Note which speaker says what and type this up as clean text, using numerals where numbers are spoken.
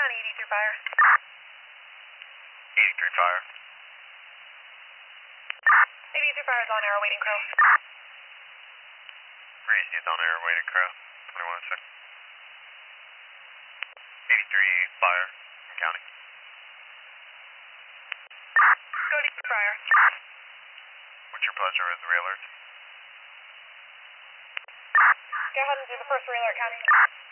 Speaker 1: County 83 Fire.
Speaker 2: 83 Fire.
Speaker 1: 83 Fire is on air, awaiting crew.
Speaker 2: Breeze, he's on air, waiting crew. 21 6. 83 Fire from County.
Speaker 1: Go to 83 Fire.
Speaker 2: What's your pleasure with the re-alert?
Speaker 1: Go ahead and do the first re-alert, County.